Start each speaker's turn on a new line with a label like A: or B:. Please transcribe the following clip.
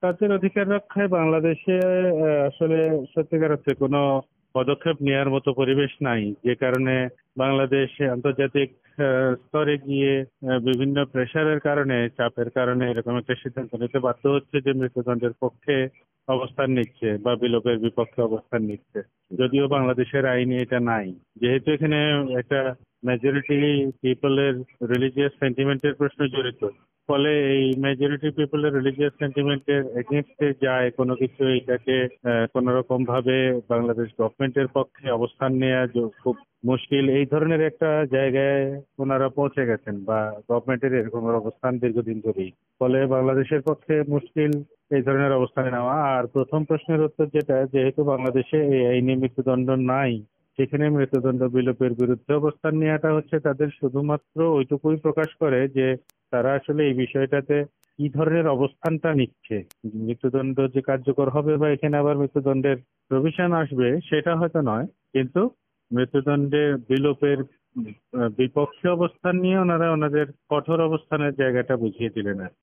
A: তাদের অধিকার রক্ষায় বাংলাদেশে আসলে সত্যিকার অর্থে কোনো পদক্ষেপ নেওয়ার মতো পরিবেশ নাই, যে কারণে বাংলাদেশ আন্তর্জাতিক স্তরে গিয়ে বিভিন্ন প্রেশারের কারণে, চাপের কারণে এরকম একটা সিদ্ধান্ত নিতে বাধ্য হচ্ছে যে মৃত্যুদণ্ডের পক্ষে অবস্থান নিচ্ছে বা বিলোপের বিপক্ষে অবস্থান নিচ্ছে। যদিও বাংলাদেশের আইনে এটা নাই, যেহেতু এখানে একটা মেজরিটি পিপলের রিলিজিয়াস সেন্টিমেন্টের প্রশ্ন জড়িত, ফলে এই মেজরিটি পিপলের রিলিজিয়াস সেন্টিমেন্টের এগেনস্টে যায় কোনো কিছু, এটাকে কোন রকম ভাবে বাংলাদেশ গভর্নমেন্টের পক্ষে অবস্থান নেওয়া খুব মুশকিল, এই ধরনের একটা জায়গায় ওনারা পৌঁছে গেছেন, বা গভর্নমেন্টের এরকম অবস্থান দীর্ঘদিন ধরেই। ফলে বাংলাদেশের পক্ষে মুশকিল এই ধরনের অবস্থানে নেওয়া। আর প্রথম প্রশ্নের উত্তর যেটা, যেহেতু বাংলাদেশে এই আইনি মৃত্যুদণ্ড নাই, সেখানে মৃত্যুদণ্ড বিলোপের বিরুদ্ধে অবস্থান নেওয়াটা হচ্ছে তাদের শুধুমাত্র ওইটুকুই প্রকাশ করে যে তারা আসলে এই বিষয়টাতে কি ধরনের অবস্থানটা নিচ্ছে। মৃত্যুদণ্ড যে কার্যকর হবে বা এখানে আবার মৃত্যুদণ্ডের প্রভিশন আসবে সেটা হয়তো নয়, কিন্তু মৃত্যুদণ্ডে বিলোপের বিপক্ষে অবস্থান নিয়ে ওনারা ওনাদের কঠোর অবস্থানের জায়গাটা বুঝিয়ে দিলেন আর কি।